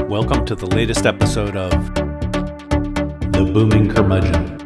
Welcome to the latest episode of The Booming Curmudgeon.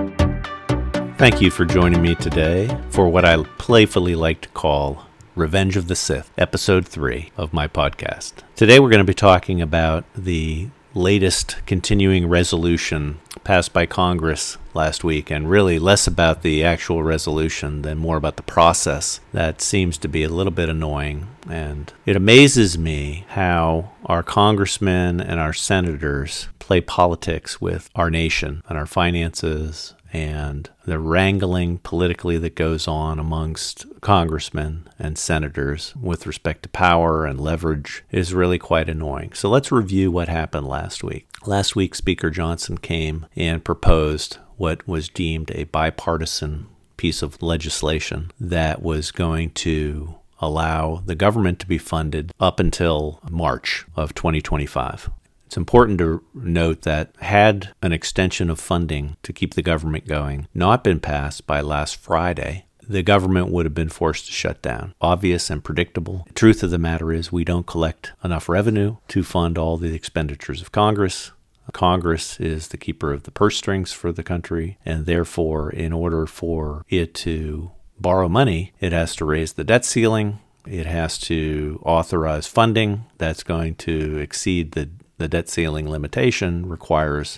Thank you for joining me today for what I playfully like to call Revenge of the Sith, Episode 3 of my podcast. Today we're going to be talking about the latest continuing resolution passed by Congress last week, and really less about the actual resolution than more about the process that seems to be a little bit annoying. And it amazes me how our congressmen and our senators play politics with our nation and our finances, and the wrangling politically that goes on amongst congressmen and senators with respect to power and leverage is really quite annoying. So let's review what happened last week. Last week, Speaker Johnson came and proposed what was deemed a bipartisan piece of legislation that was going to allow the government to be funded up until March of 2025. It's important to note that had an extension of funding to keep the government going not been passed by last Friday, the government would have been forced to shut down. Obvious and predictable. The truth of the matter is we don't collect enough revenue to fund all the expenditures of Congress. Congress is the keeper of the purse strings for the country, and therefore, in order for it to borrow money, it has to raise the debt ceiling. It has to authorize funding that's going to exceed the debt ceiling limitation, requires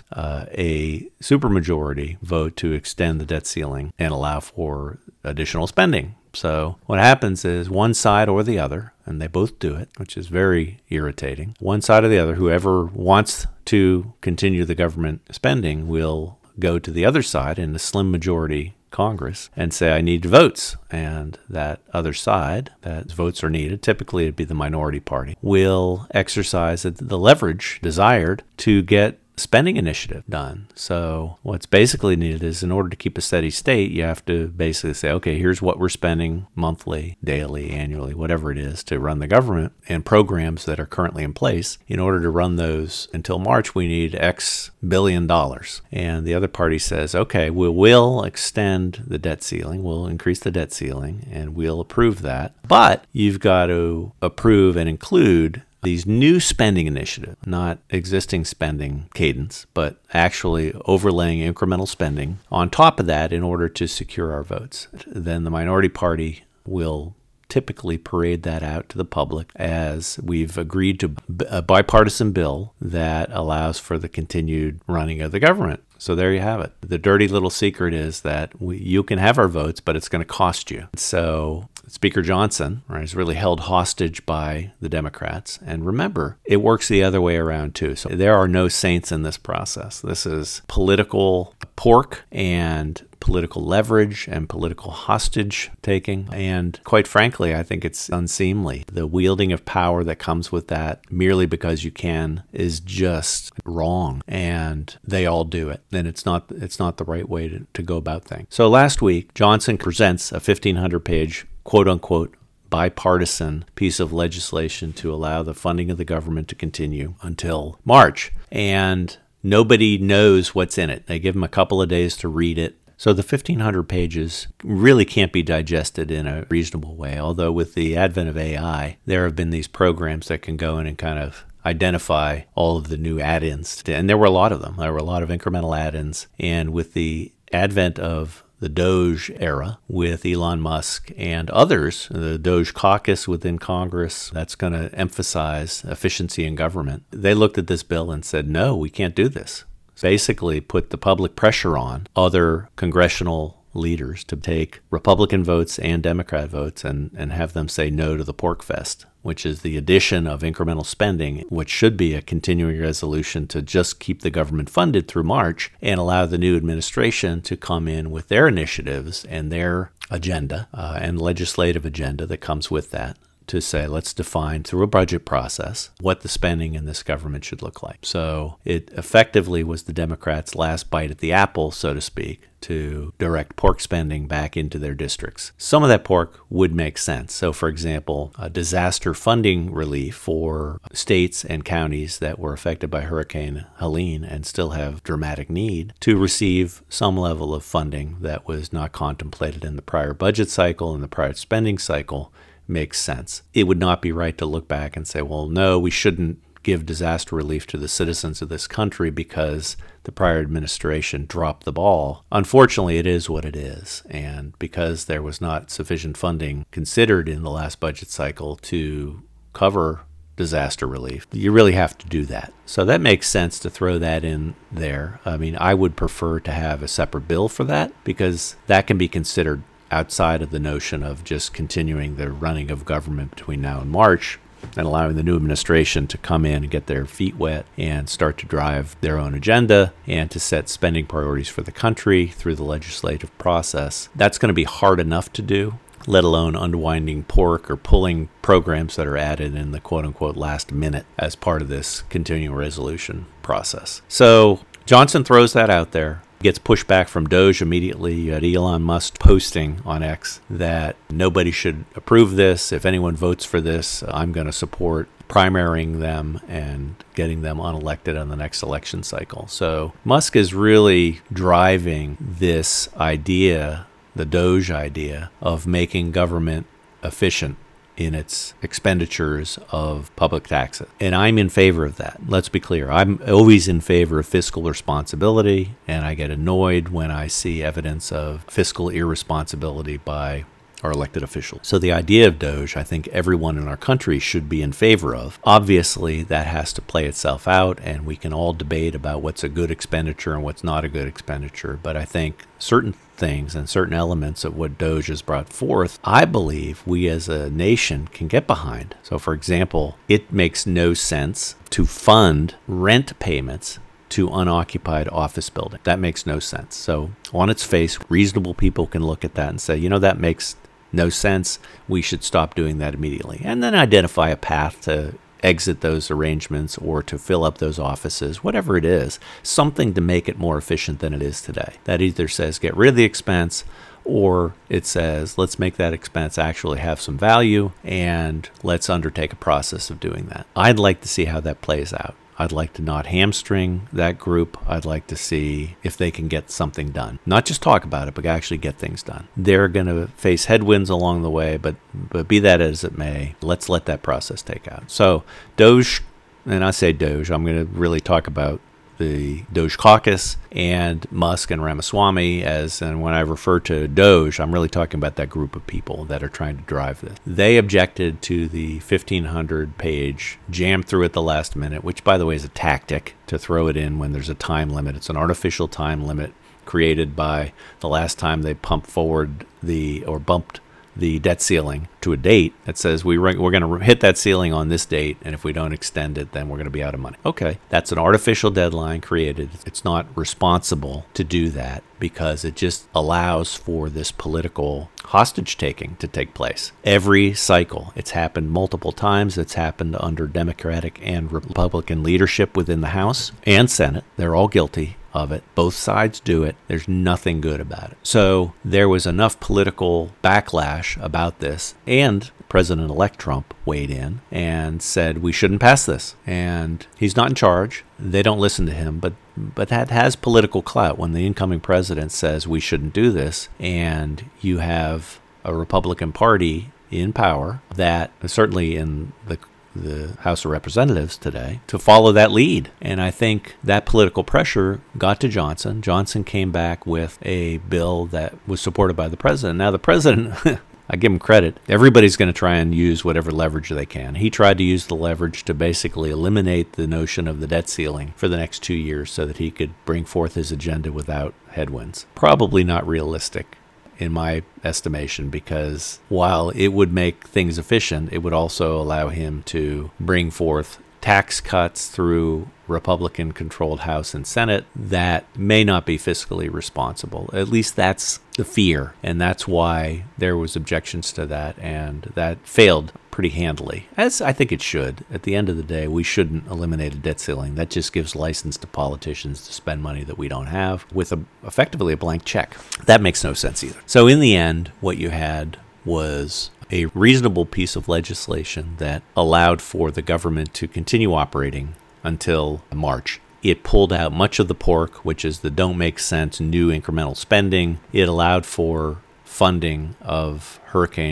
a supermajority vote to extend the debt ceiling and allow for additional spending. So what happens is one side or the other, and they both do it, which is very irritating, one side or the other, whoever wants to continue the government spending will go to the other side in a slim majority Congress and say, I need votes. And that other side, that votes are needed, typically it'd be the minority party, will exercise the leverage desired to get spending initiative done. So what's basically needed is, in order to keep a steady state, you have to basically say, okay, here's what we're spending monthly, daily, annually, whatever it is, to run the government and programs that are currently in place. In order to run those until March, we need X billion dollars. And the other party says, okay, we will extend the debt ceiling, we'll increase the debt ceiling, and we'll approve that. But you've got to approve and include these new spending initiatives, not existing spending cadence, but actually overlaying incremental spending on top of that in order to secure our votes. Then the minority party will typically parade that out to the public as we've agreed to a bipartisan bill that allows for the continued running of the government. So there you have it. The dirty little secret is that you can have our votes, but it's going to cost you. So Speaker Johnson, right, is really held hostage by the Democrats. And remember, it works the other way around too. So there are no saints in this process. This is political pork and political leverage and political hostage taking. And quite frankly, I think it's unseemly. The wielding of power that comes with that merely because you can is just wrong. And they all do it. And it's not the right way to go about things. So last week, Johnson presents a 1,500-page quote-unquote bipartisan piece of legislation to allow the funding of the government to continue until March. And nobody knows what's in it. They give them a couple of days to read it. So the 1,500 pages really can't be digested in a reasonable way, although with the advent of AI, there have been these programs that can go in and kind of identify all of the new add-ins. And there were a lot of them. There were a lot of incremental add-ins. And with the advent of the Doge era with Elon Musk and others, the Doge caucus within Congress, that's going to emphasize efficiency in government. They looked at this bill and said, no, we can't do this. Basically put the public pressure on other congressional leaders to take Republican votes and Democrat votes and have them say no to the pork fest, which is the addition of incremental spending, which should be a continuing resolution to just keep the government funded through March and allow the new administration to come in with their initiatives and their agenda and legislative agenda that comes with that, to say, let's define through a budget process what the spending in this government should look like. So it effectively was the Democrats' last bite at the apple, so to speak, to direct pork spending back into their districts. Some of that pork would make sense. So, for example, a disaster funding relief for states and counties that were affected by Hurricane Helene and still have dramatic need to receive some level of funding that was not contemplated in the prior budget cycle and the prior spending cycle makes sense. It would not be right to look back and say, well, no, we shouldn't give disaster relief to the citizens of this country because the prior administration dropped the ball. Unfortunately, it is what it is. And because there was not sufficient funding considered in the last budget cycle to cover disaster relief, you really have to do that. So that makes sense to throw that in there. I mean, I would prefer to have a separate bill for that because that can be considered outside of the notion of just continuing the running of government between now and March and allowing the new administration to come in and get their feet wet and start to drive their own agenda and to set spending priorities for the country through the legislative process. That's going to be hard enough to do, let alone unwinding pork or pulling programs that are added in the quote-unquote last minute as part of this continuing resolution process. So Johnson throws that out there, gets pushback from Doge immediately. You had Elon Musk posting on X that nobody should approve this. If anyone votes for this, I'm going to support primarying them and getting them unelected on the next election cycle. So Musk is really driving this idea, the Doge idea, of making government efficient in its expenditures of public taxes. And I'm in favor of that. Let's be clear. I'm always in favor of fiscal responsibility, and I get annoyed when I see evidence of fiscal irresponsibility by our elected officials. So the idea of Doge, I think everyone in our country should be in favor of. Obviously, that has to play itself out, and we can all debate about what's a good expenditure and what's not a good expenditure. But I think certain things and certain elements of what Doge has brought forth, I believe we as a nation can get behind. So, for example, it makes no sense to fund rent payments to unoccupied office building. That makes no sense. So on its face, reasonable people can look at that and say, that makes no sense. We should stop doing that immediately. And then identify a path to exit those arrangements or to fill up those offices, whatever it is, something to make it more efficient than it is today. That either says get rid of the expense, or it says let's make that expense actually have some value and let's undertake a process of doing that. I'd like to see how that plays out. I'd like to not hamstring that group. I'd like to see if they can get something done. Not just talk about it, but actually get things done. They're going to face headwinds along the way, but be that as it may, let's let that process take out. So Doge, and I say Doge, I'm going to really talk about the Doge caucus and Musk and Ramaswamy and when I refer to Doge, I'm really talking about that group of people that are trying to drive this. They objected to the 1,500 page jam through at the last minute, which by the way is a tactic to throw it in when there's a time limit. It's an artificial time limit created by the last time they bumped the debt ceiling to a date that says we're going to hit that ceiling on this date, and if we don't extend it, then we're going to be out of money. Okay, that's an artificial deadline created. It's not responsible to do that because it just allows for this political hostage taking to take place. Every cycle, it's happened multiple times. It's happened under Democratic and Republican leadership within the House and Senate. They're all guilty of it. Both sides do it. There's nothing good about it. So there was enough political backlash about this, and President-elect Trump weighed in and said we shouldn't pass this. And he's not in charge. They don't listen to him, but that has political clout when the incoming president says we shouldn't do this, and you have a Republican Party in power that certainly in the House of Representatives today to follow that lead. And I think that political pressure got to Johnson. Johnson came back with a bill that was supported by the president. Now the president, I give him credit, everybody's going to try and use whatever leverage they can. He tried to use the leverage to basically eliminate the notion of the debt ceiling for the next 2 years so that he could bring forth his agenda without headwinds. Probably not realistic in my estimation, because while it would make things efficient, it would also allow him to bring forth tax cuts through Republican-controlled House and Senate that may not be fiscally responsible. At least that's the fear, and that's why there was objections to that, and that failed pretty handily, as I think it should. At the end of the day, we shouldn't eliminate a debt ceiling. That just gives license to politicians to spend money that we don't have with effectively a blank check. That makes no sense either. So in the end, what you had was a reasonable piece of legislation that allowed for the government to continue operating until March. It pulled out much of the pork, which is the don't make sense new incremental spending. It allowed for funding of Hurricane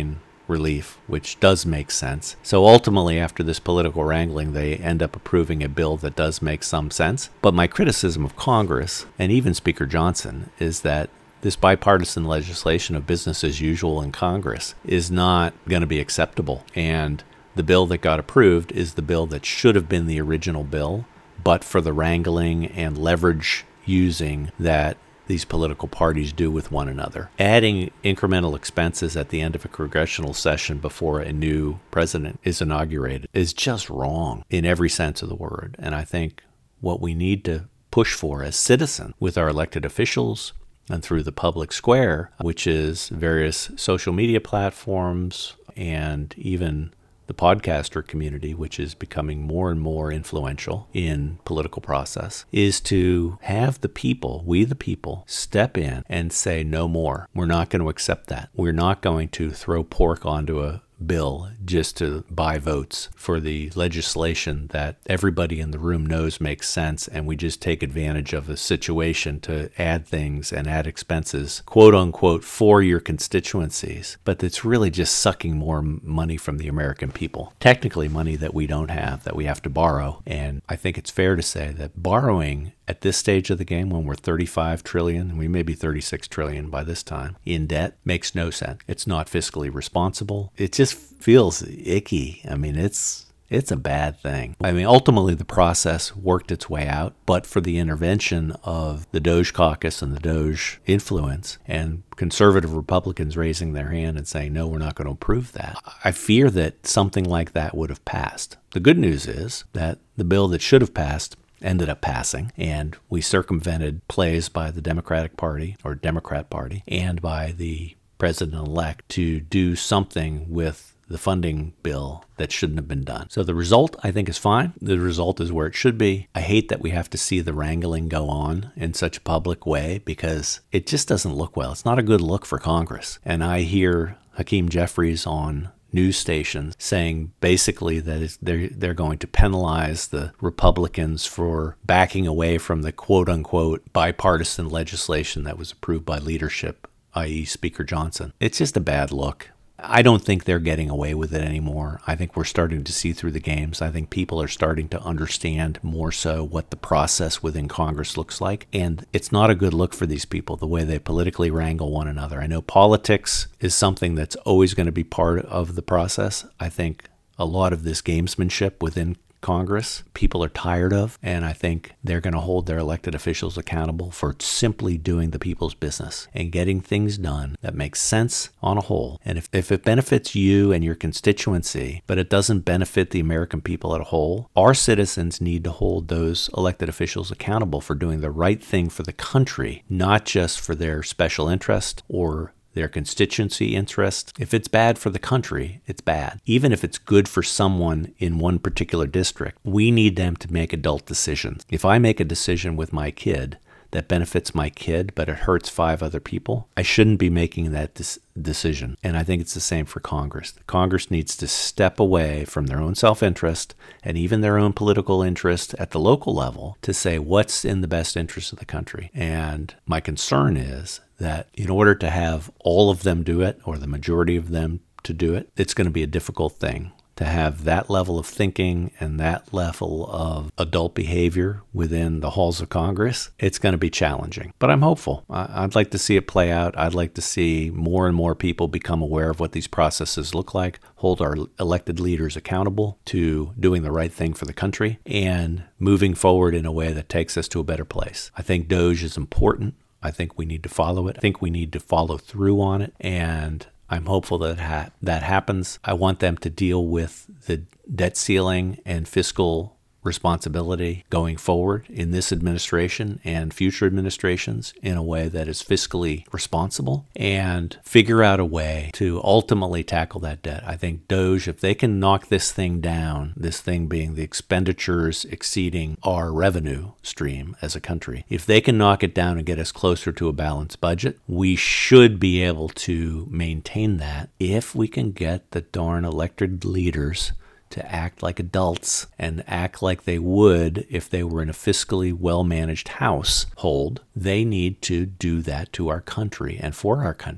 relief, which does make sense. So ultimately, after this political wrangling, they end up approving a bill that does make some sense. But my criticism of Congress, and even Speaker Johnson, is that this bipartisan legislation of business as usual in Congress is not going to be acceptable. And the bill that got approved is the bill that should have been the original bill, but for the wrangling and leverage using that these political parties do with one another. Adding incremental expenses at the end of a congressional session before a new president is inaugurated is just wrong in every sense of the word. And I think what we need to push for as citizens with our elected officials and through the public square, which is various social media platforms and even the podcaster community, which is becoming more and more influential in political process, is to have the people, we the people, step in and say no more. We're not going to accept that. We're not going to throw pork onto a bill just to buy votes for the legislation that everybody in the room knows makes sense, and we just take advantage of the situation to add things and add expenses, quote unquote, for your constituencies. But it's really just sucking more money from the American people. Technically money that we don't have, that we have to borrow. And I think it's fair to say that borrowing at this stage of the game, when we're 35 trillion, and we may be 36 trillion by this time, in debt, makes no sense. It's not fiscally responsible. It just feels icky. I mean, it's a bad thing. I mean, ultimately the process worked its way out, but for the intervention of the Doge caucus and the Doge influence and conservative Republicans raising their hand and saying, no, we're not going to approve that, I fear that something like that would have passed. The good news is that the bill that should have passed ended up passing, and we circumvented plays by the Democratic Party or Democrat Party and by the president-elect to do something with the funding bill that shouldn't have been done. So the result, I think, is fine. The result is where it should be. I hate that we have to see the wrangling go on in such a public way because it just doesn't look well. It's not a good look for Congress. And I hear Hakeem Jeffries on news stations saying basically that they're going to penalize the Republicans for backing away from the quote-unquote bipartisan legislation that was approved by leadership, i.e. Speaker Johnson. It's just a bad look. I don't think they're getting away with it anymore. I think we're starting to see through the games. I think people are starting to understand more so what the process within Congress looks like. And it's not a good look for these people, the way they politically wrangle one another. I know politics is something that's always going to be part of the process. I think a lot of this gamesmanship within Congress, people are tired of, and I think they're going to hold their elected officials accountable for simply doing the people's business and getting things done that makes sense on a whole. And if it benefits you and your constituency, but it doesn't benefit the American people as a whole, our citizens need to hold those elected officials accountable for doing the right thing for the country, not just for their special interest or their constituency interest. If it's bad for the country, it's bad. Even if it's good for someone in one particular district, we need them to make adult decisions. If I make a decision with my kid that benefits my kid, but it hurts 5 other people, I shouldn't be making that decision. And I think it's the same for Congress. Congress needs to step away from their own self-interest and even their own political interest at the local level to say what's in the best interest of the country. And my concern is that in order to have all of them do it, or the majority of them to do it, it's going to be a difficult thing to have that level of thinking and that level of adult behavior within the halls of Congress. It's going to be challenging, but I'm hopeful. I'd like to see it play out. I'd like to see more and more people become aware of what these processes look like, hold our elected leaders accountable to doing the right thing for the country, and moving forward in a way that takes us to a better place. I think DOGE is important. I think we need to follow it. I think we need to follow through on it, and I'm hopeful that that happens. I want them to deal with the debt ceiling and fiscal responsibility going forward in this administration and future administrations in a way that is fiscally responsible, and figure out a way to ultimately tackle that debt. I think DOGE, if they can knock this thing down, this thing being the expenditures exceeding our revenue stream as a country, if they can knock it down and get us closer to a balanced budget, we should be able to maintain that if we can get the darn elected leaders to act like adults and act like they would if they were in a fiscally well-managed household. They need to do that to our country and for our country.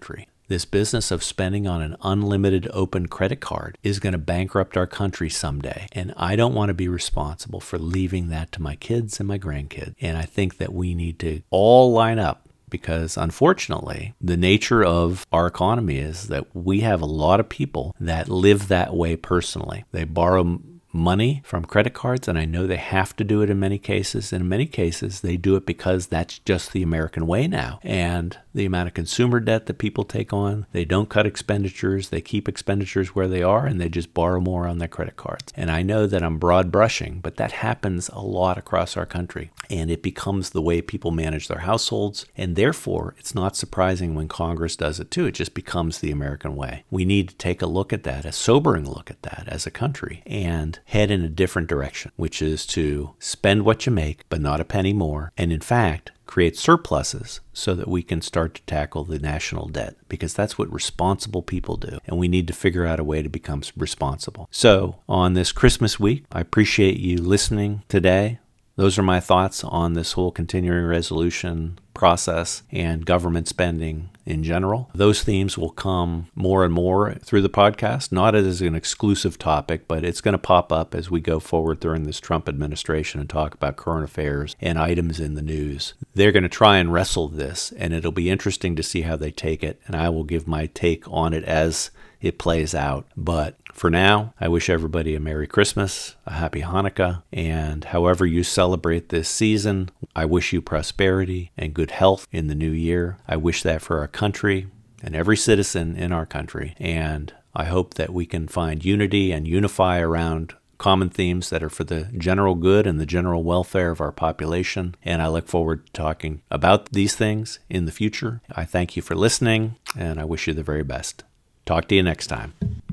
This business of spending on an unlimited open credit card is going to bankrupt our country someday. And I don't want to be responsible for leaving that to my kids and my grandkids. And I think that we need to all line up, because unfortunately, the nature of our economy is that we have a lot of people that live that way personally. They borrow money from credit cards, and I know they have to do it in many cases. And in many cases, they do it because that's just the American way now. And the amount of consumer debt that people take on, they don't cut expenditures, they keep expenditures where they are, and they just borrow more on their credit cards. And I know that I'm broad brushing, but that happens a lot across our country. And it becomes the way people manage their households. And therefore, it's not surprising when Congress does it too. It just becomes the American way. We need to take a look at that, a sobering look at that as a country, and head in a different direction, which is to spend what you make, but not a penny more. And in fact, create surpluses so that we can start to tackle the national debt, because that's what responsible people do. And we need to figure out a way to become responsible. So on this Christmas week, I appreciate you listening today. Those are my thoughts on this whole continuing resolution process and government spending in general. Those themes will come more and more through the podcast, not as an exclusive topic, but it's going to pop up as we go forward during this Trump administration and talk about current affairs and items in the news. They're going to try and wrestle this, and it'll be interesting to see how they take it, and I will give my take on it as it plays out. But for now, I wish everybody a Merry Christmas, a Happy Hanukkah, and however you celebrate this season, I wish you prosperity and good health in the new year. I wish that for our country and every citizen in our country. And I hope that we can find unity and unify around common themes that are for the general good and the general welfare of our population. And I look forward to talking about these things in the future. I thank you for listening, and I wish you the very best. Talk to you next time.